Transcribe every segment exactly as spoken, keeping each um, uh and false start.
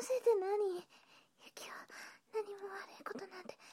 せいで何？ユキは何も悪いことなんて。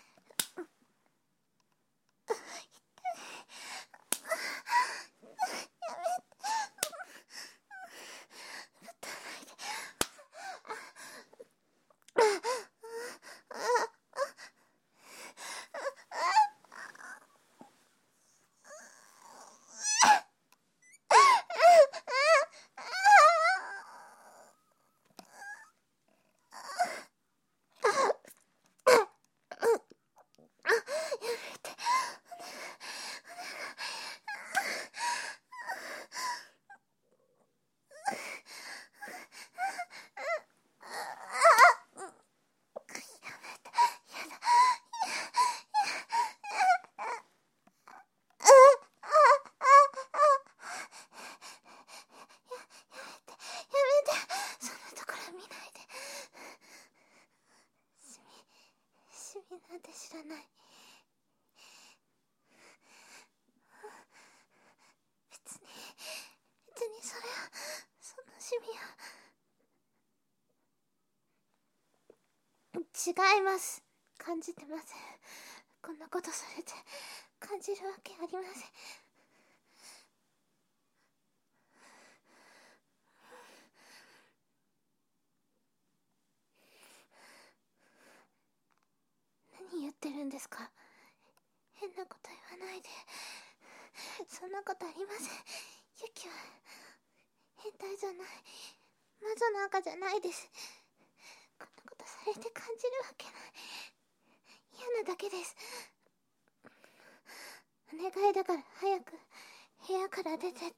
なんて知らない。別に別にそれはその趣味は違います。感じてません。こんなことされて感じるわけありません。何言ってるんですか？変なこと言わないで。そんなことありません。ユキは変態じゃない。魔女なんかじゃないです。こんなことされて感じるわけない。嫌なだけです。お願いだから早く部屋から出てって。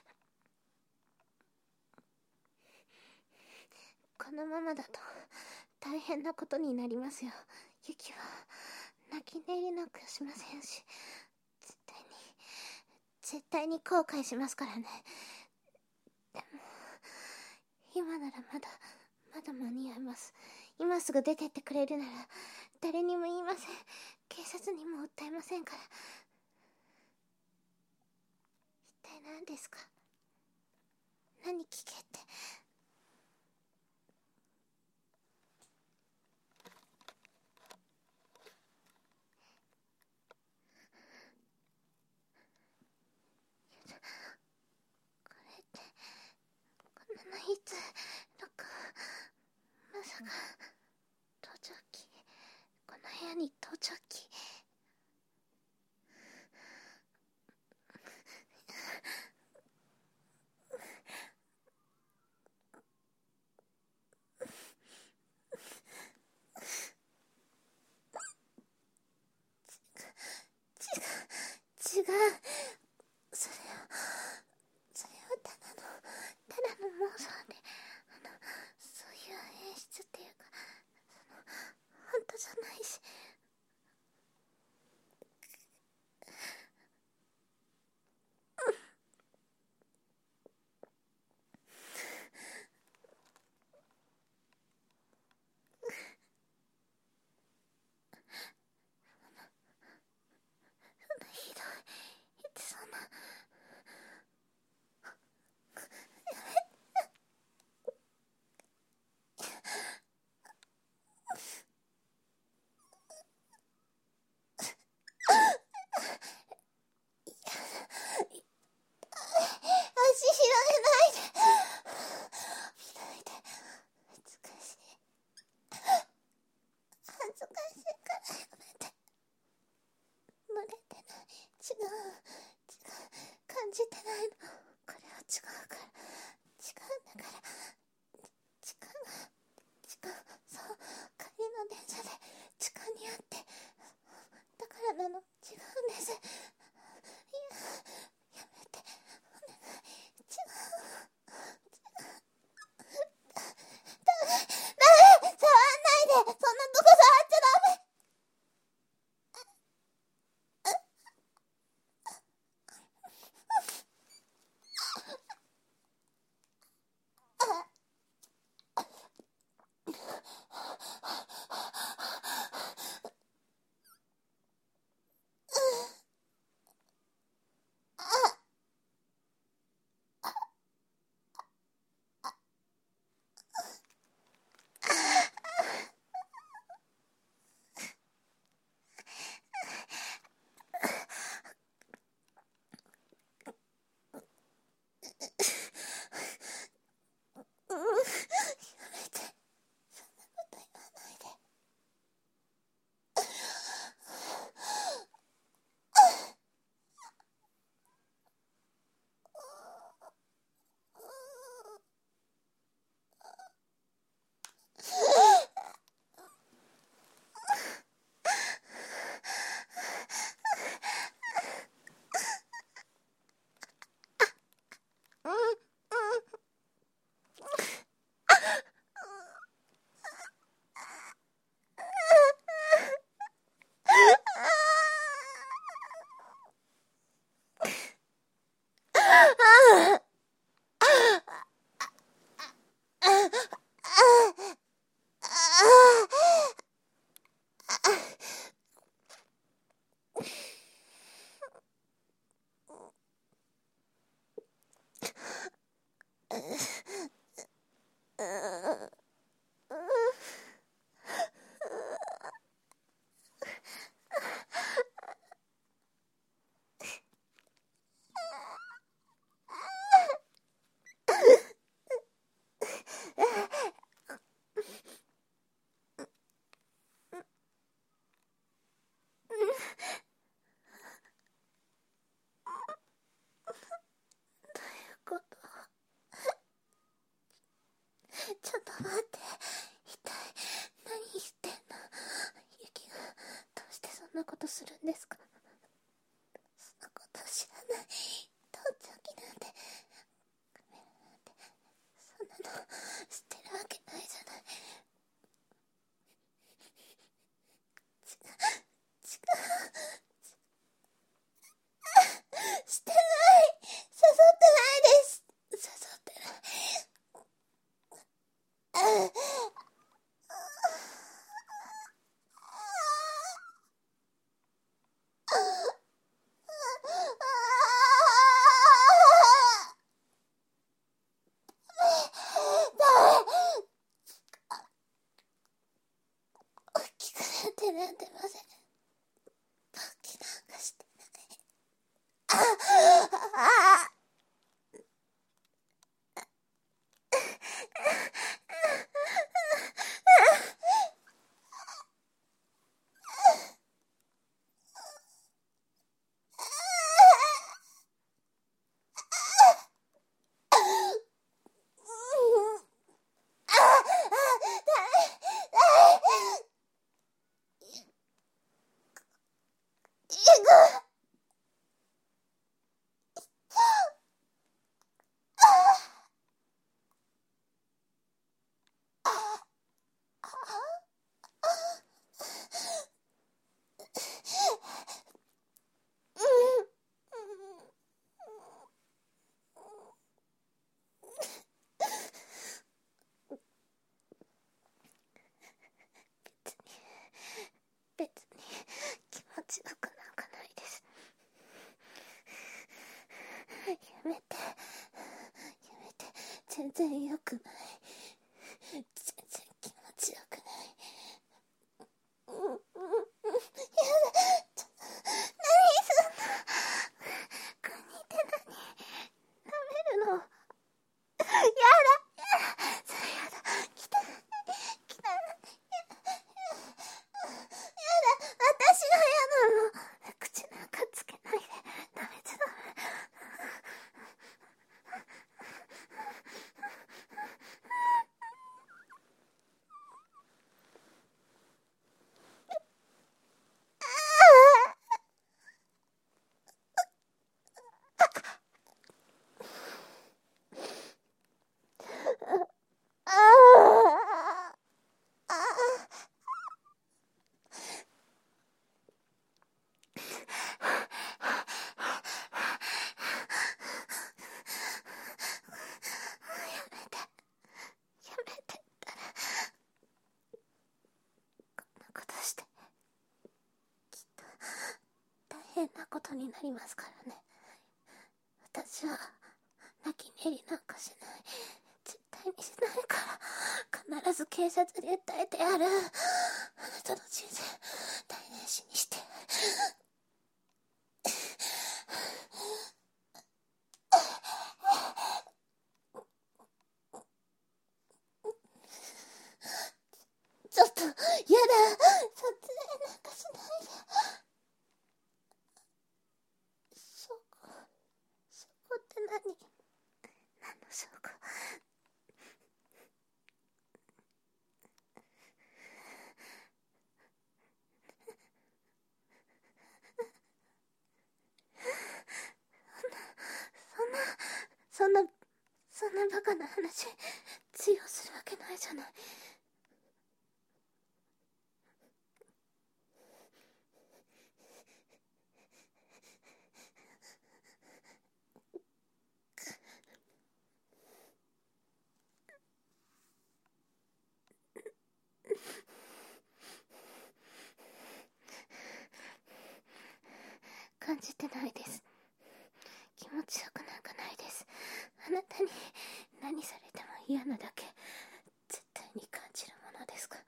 このままだと大変なことになりますよ。ユキは泣き寝入りなんかしませんし、絶対に絶対に後悔しますからね。でも今ならまだまだ間に合います。今すぐ出てってくれるなら誰にも言いません。警察にも訴えませんから。一体何ですか？何聞けって。これってこんなのいつどこ、まさか盗聴器、この部屋に盗聴器。違う、それはそれはただのただの妄想で、あのそういう演出っていうか、その本当じゃないし。そんなひどい、いつそんな。足広げないで、見ないで。恥ずかしい、恥ずかしいからやめて。濡れてない、違う違う、感じてないの。これは違うから、違うんだから。時間が時間、そう、帰りの電車で時間にあって、だからなの。違うんです。いや、やめて、お願い。違う違う、ダメダメ、触んないで。そんなとこ触っちゃダメ。 するんですか？そんなこと知らない。盗聴器なんて、カメラなんて、そんなの知ってるわけないじゃない。違う、違う。してない。誘ってないです。誘ってない。大きくなってなんてません。大きなんかしてない。ああ別に気持ちよくなんかないです。やめて、やめて。全然よくない。全然気持ちよくない。うんうんうん、やだ。ちょ何そんな。国って何？舐めるの？やだ、やだ、それやだ。来た、来た。やだ、私が嫌なの。口なんかつけないで。ダメじゃダメ。ああああやめてったら、こんなことしてきっと大変なことになりますからね。私は泣き寝入りなんかしない。絶対にしないから。必ず警察に訴えてやる。あなたの人生台無しにしてやる。ちょっと、やだ。撮影なんかしないで。証拠、証拠って何？何の証拠？そんな、そんな、そんなバカな話、通用するわけないじゃない。感じてないです。気持ちよくなんかないです。あなたに何されても嫌なだけ、絶対に感じるものですか？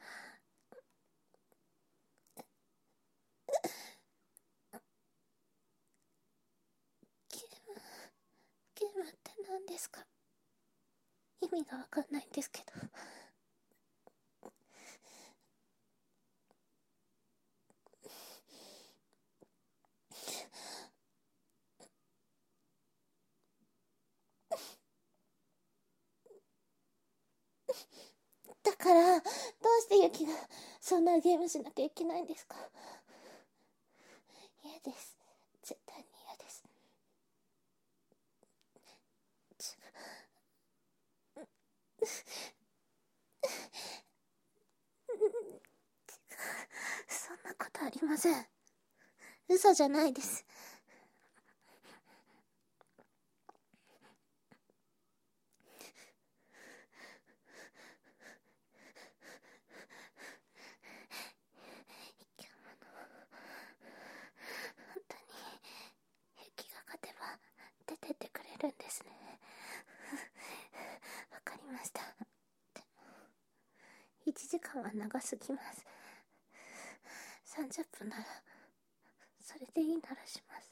ゲーム、ゲームって何ですか？意味がわかんないんですけど。だから、どうしてユキがそんなゲームしなきゃいけないんですか？ りません。嘘じゃないです。本当に雪が勝てば出てってくれるんですね。わかりました。でもいちじかんは長すぎます。さんじゅっぷんならそれでいいならします。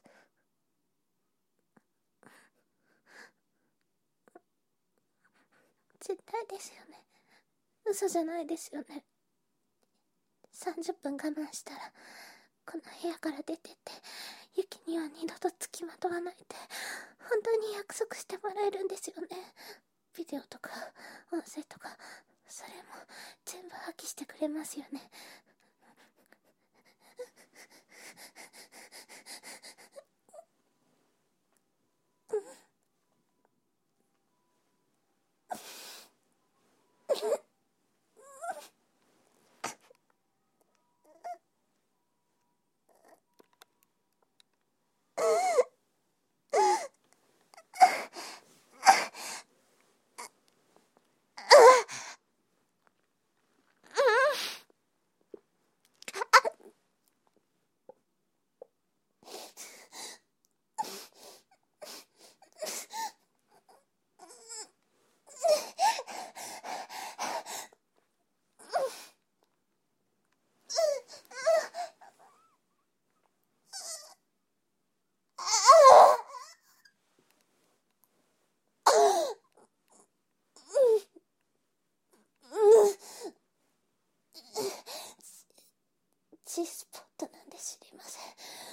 絶対ですよね。嘘じゃないですよね。さんじゅっぷん我慢したらこの部屋から出てって雪には二度とつきまとわないって本当に約束してもらえるんですよね。ビデオとか音声とかそれも全部破棄してくれますよね。G スポットなんで知りません。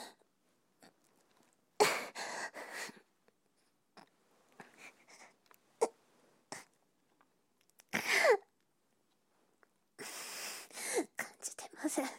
感じてません。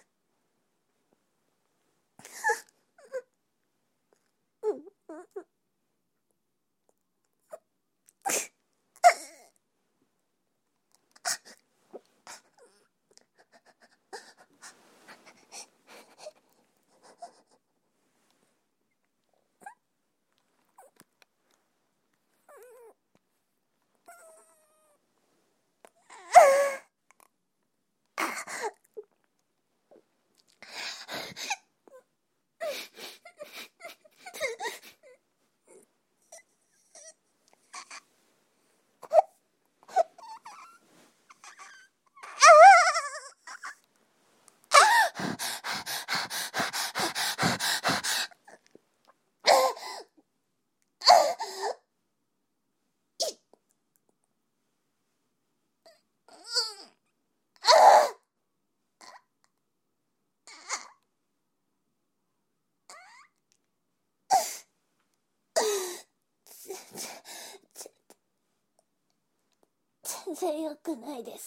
全然良くないです。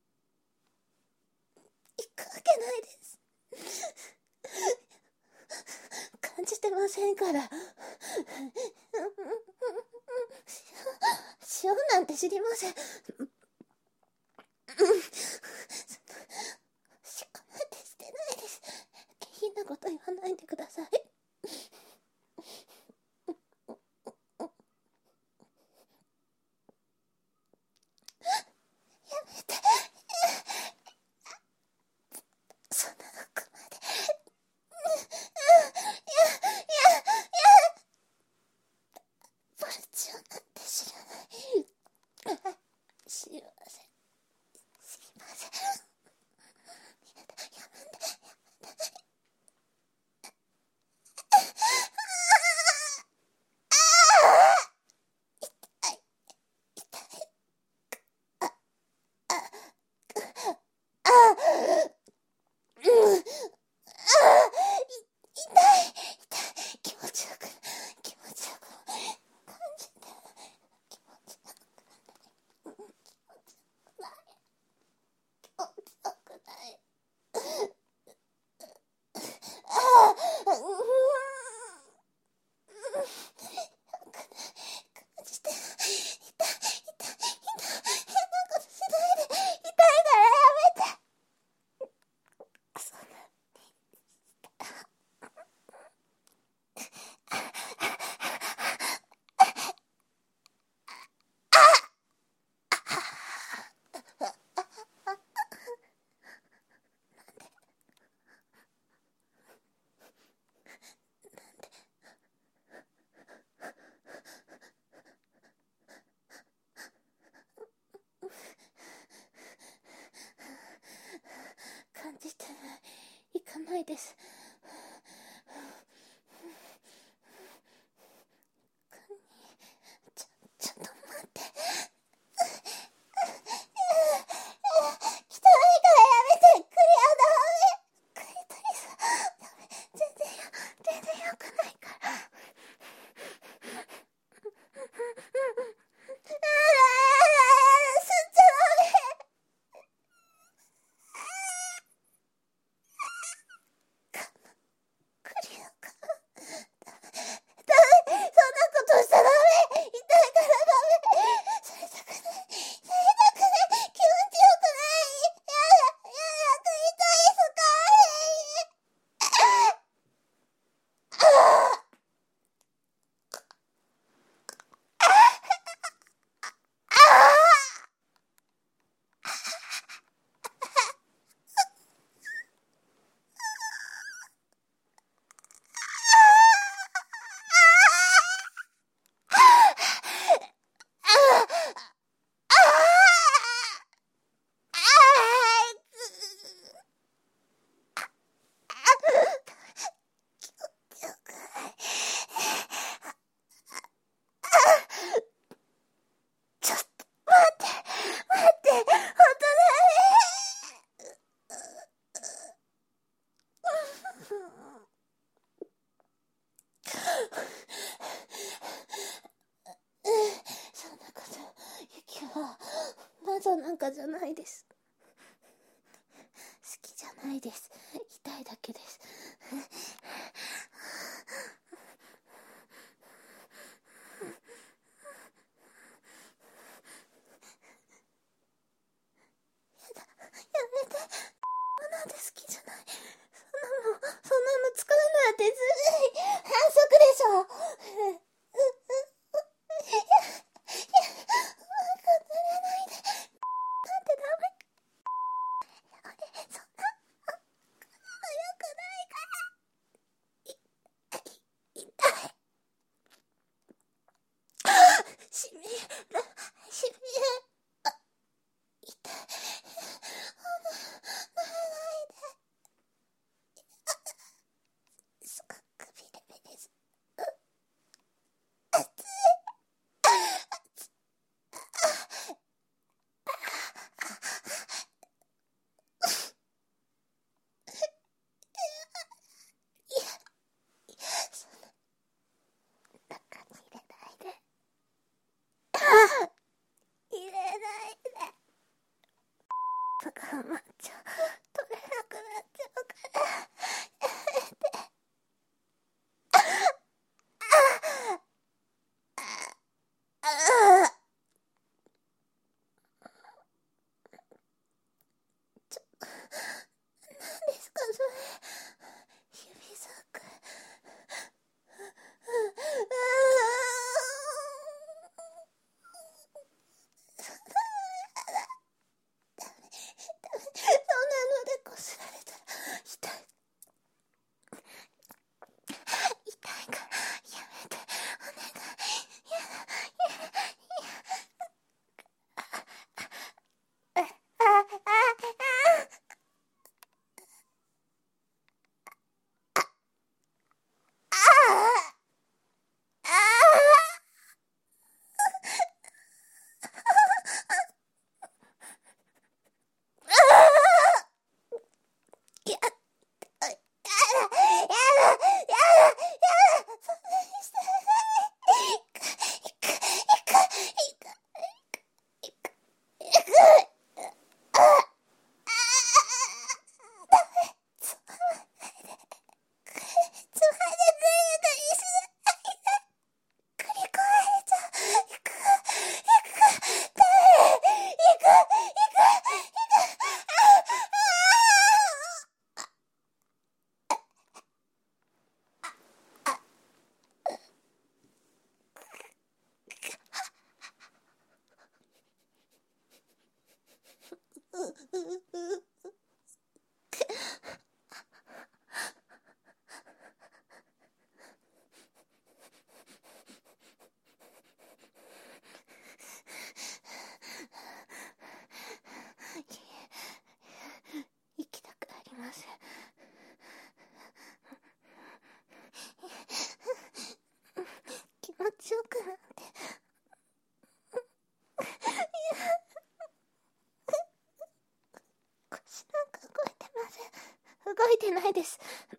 行くわけないです。感じてませんから。塩なんて知りません。しかなんてしてないです。下品なこと言わないでください。やめて。そんな服まで。いや、いや、いや。ボルチオなんて知らない。知りません。知りません。やだ、やめて、やめて。痛い、痛い。あ、あ、うん、あ、い、痛い、痛い。気持ちよくない、気持ちよくない。感じてない。気持ちよくない。気持ちよくない。気持ちよくない。ああ、うん、よくない。感じてない。痛い、痛い、痛い。変なことしないで。痛いからやめて。そんなにじゃないです。好きじゃないです。痛いだけです。やだ、やめて。なんで好きじゃない。そんなの、そんなの作るなんてずるい。反則でしょ。いや、いや、うまく塗れないで。なんてダメ。そんな、良くないから。い、痛い。しみる、しみる。あ、痛い。ならないで。すごくビリビリです。熱い。いや、いや、そんな、中に入れないで。入れないで。とかまっちゃう。取れなくなっちゃうから。やめて。ああ。ちょ、何ですかそれ。指サーク。そんなのでこすられたら痛い。痛いからやめて。お願い。やだ。やだ。やだ。あ、あ、あ、あ、あ、やだ。やだ。やだ。やだ。そんなにしてない。いく、いく、いく、いく、いく、いく。あ、あ、ダメ。つまらないで。つまらないでにしないで。繰り返しちゃう。いく、いく、ダメ。いく、いく、いく。あ、あ、あ、う、う、う。行きたくありません。気持ちよくなって。腰なんか動いてません。動いてないです。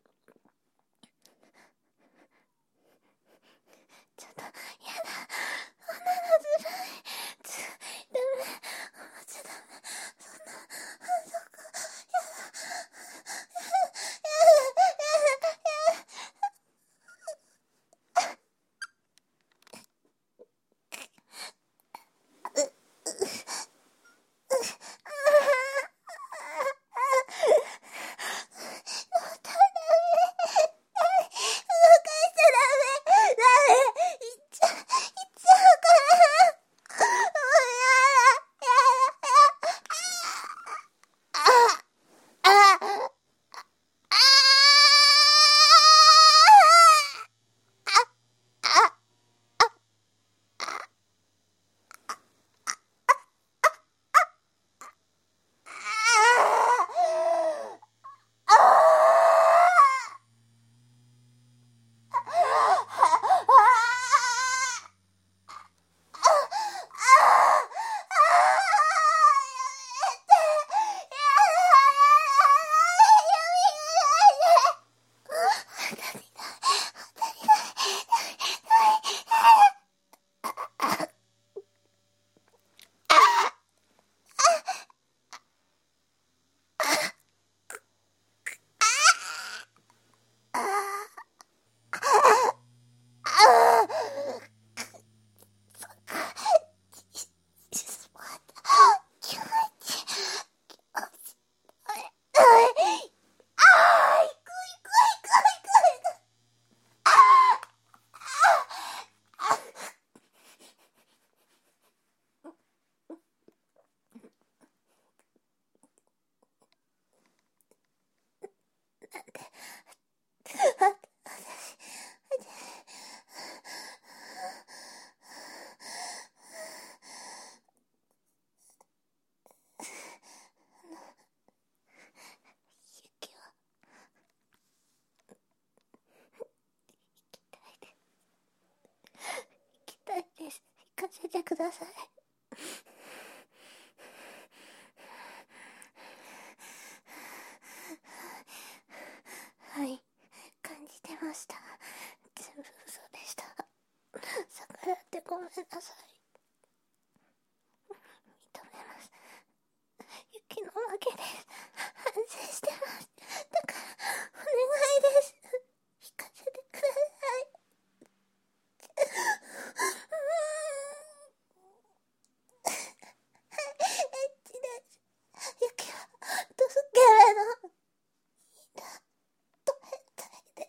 ちょっと、やだ。こんなのずるい。つ、ダメ。おちゃダメ。そんな、反則。やだ。やだ。やだ。やだ。 せてください。はい、感じてました。全部嘘でした。逆らってごめんなさい。認めます。ユキの負けです。反省してます。だからお願いです。引かせてください。エッチです。ユキは助けれのいいんだと変態です。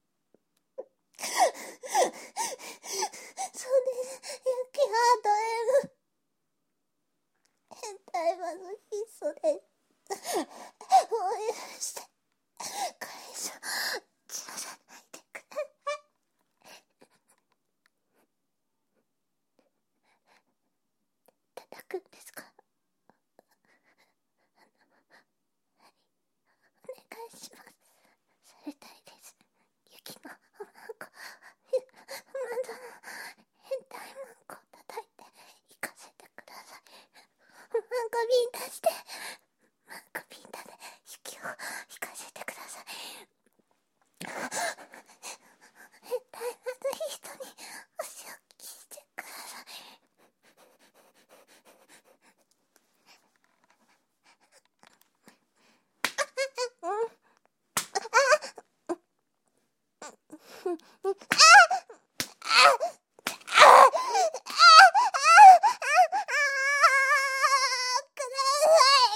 そうです。ユキはド M 変態マゾヒストです。もう許して。これ以上散らさないでください。叩くんですか？お願いします。されたいです。ユキのマンコ、まだの変態マンコを叩いて行かせてください。マンコビンタして、マンコビンタでユキを引かせてください。変態などいい人に足を聞いてください。うん。ください。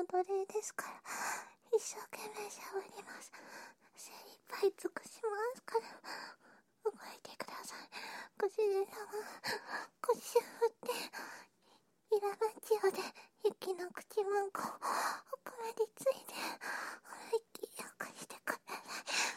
の奴隷ですから、一生懸命しゃべります。精一杯尽くしますから、動いてください。ご主人様、腰を振って、イラマチオで雪の口文庫を奥までついて、思いっきりよくしてください。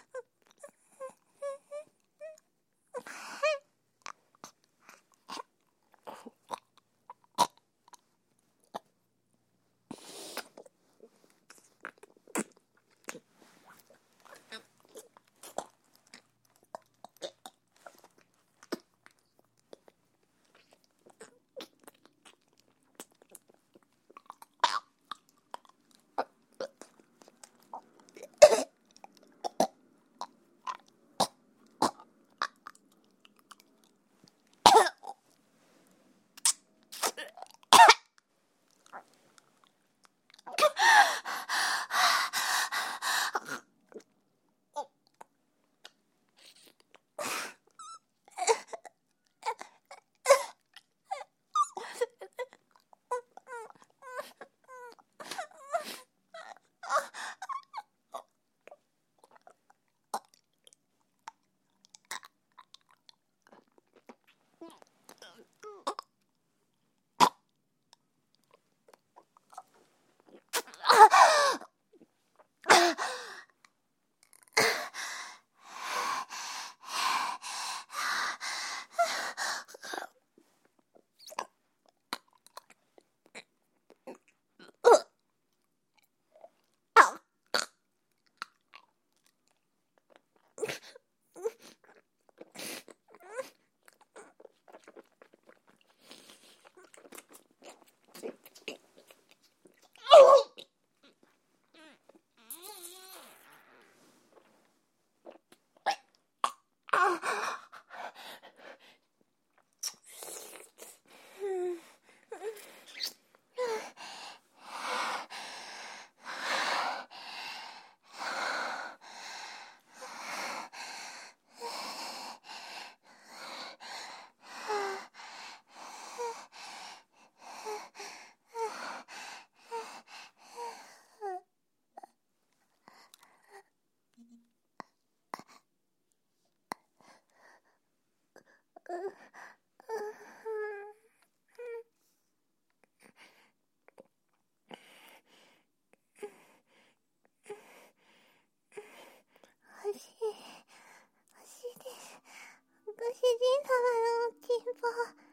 欲しい、欲しいです。ご主人様のおちんぽ。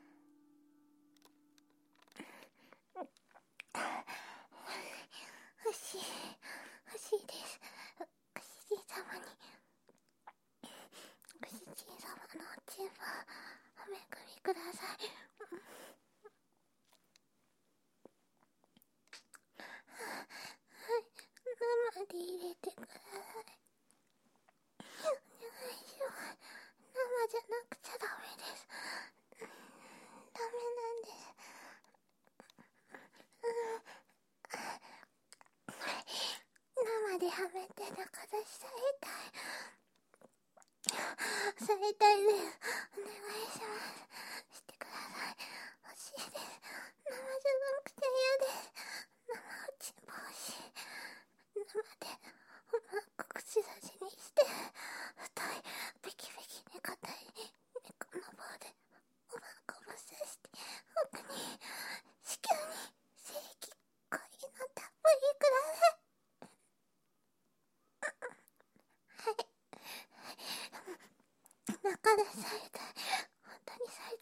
欲しい、欲しいです。ご主人様に、ご主人様のおちんぽ、おめぐりください。はい、生で入れてください。お願いします。生じゃなくちゃダメです。ダメなんです。生ではめて中出しされたい。されたいです。お願いします。してください。欲しいです。生じゃなくて嫌です。生おちんぽ欲しい。生でうまく口出しにして、太いペキペキに硬い猫の棒でうまくぶっ刺して、奥に子宮に精液濃いのたっぷりください。はい。中出しされたい。本当にさ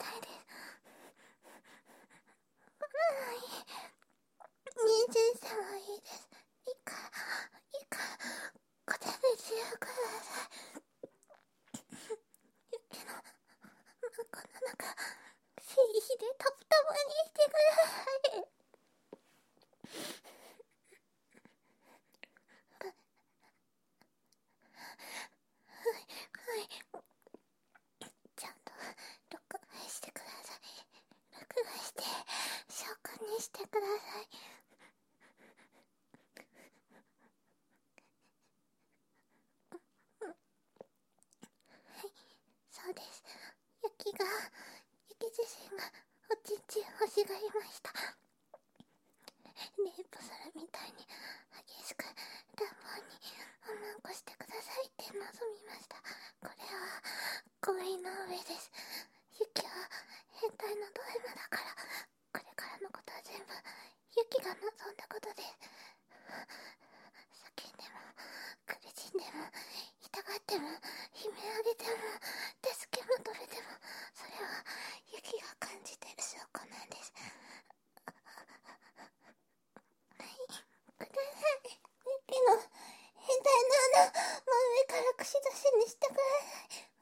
上です。雪は変態のド M だから、これからのことは全部雪が望んだことです。叫んでも苦しんでも痛がっても悲鳴上げても助け求めても、それは雪が感じてる証拠なんです。はい、ください。雪の変態の穴、真上から串刺しにしてください。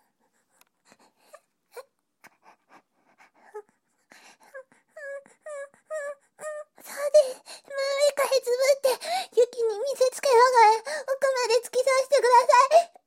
そうです。真上からつぶって雪に見せつけながら奥まで突き刺してください。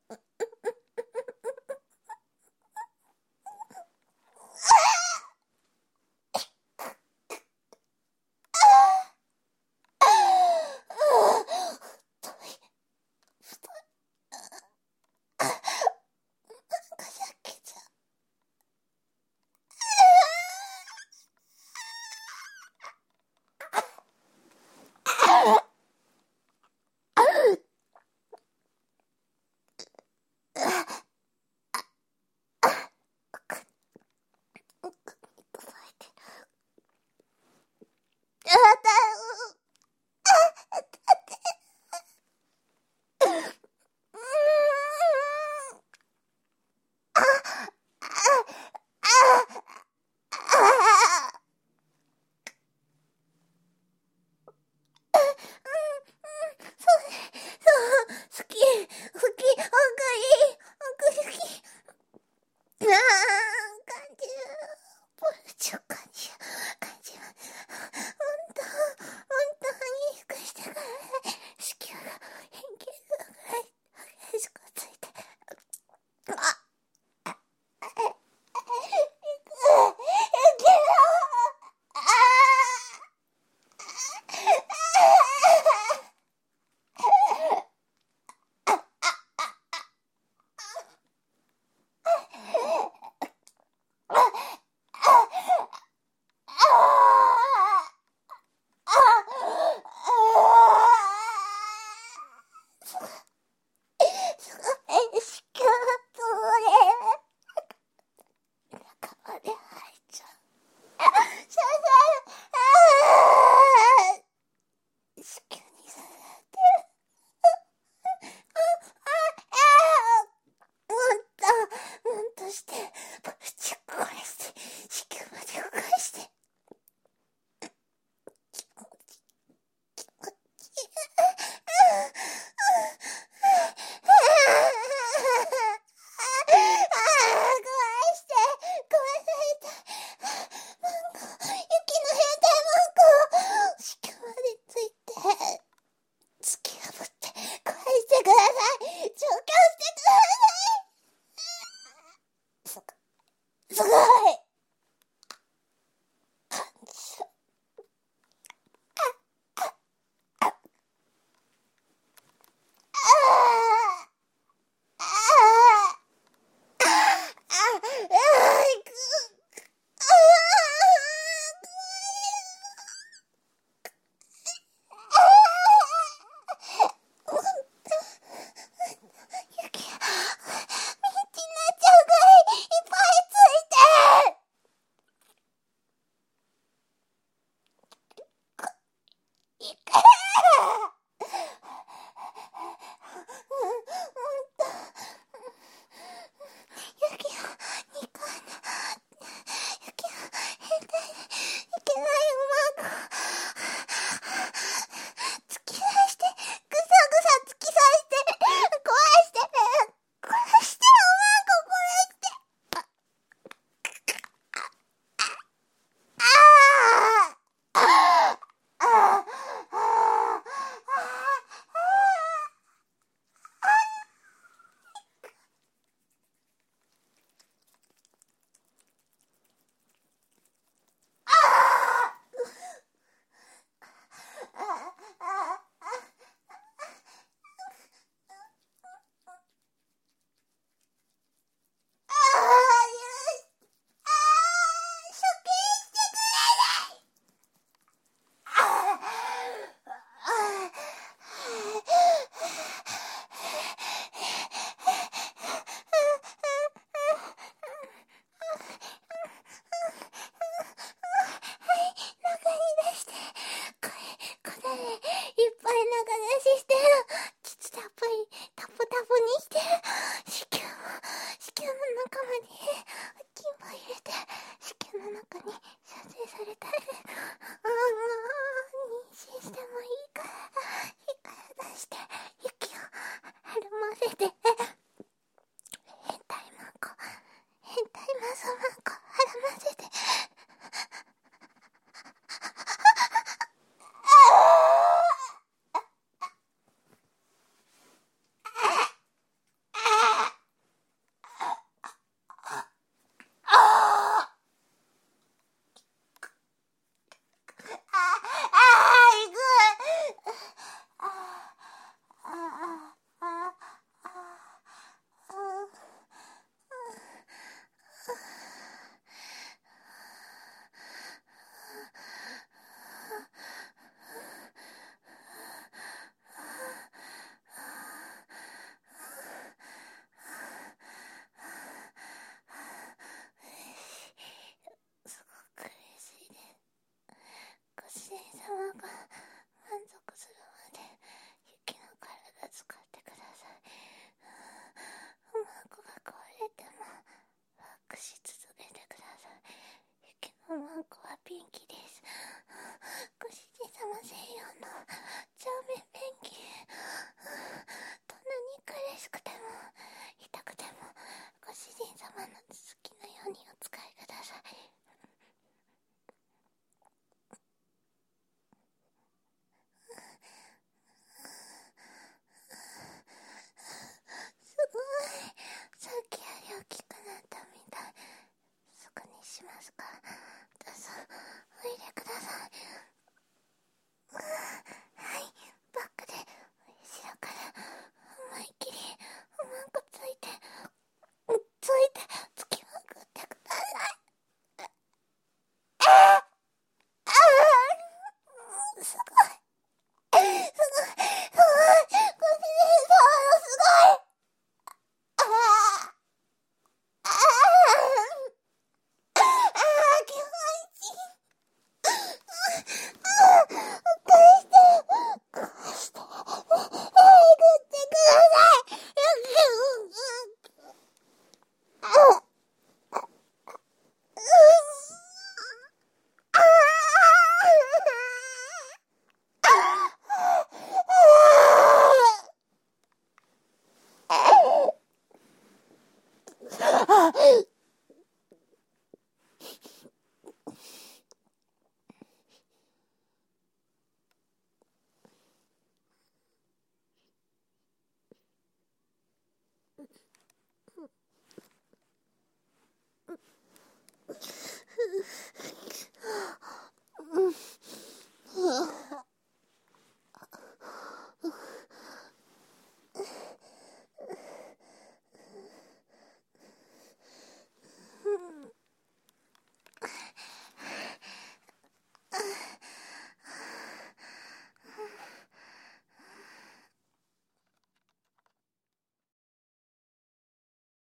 雪の変態文句を子宮までついていっぱい仲出しして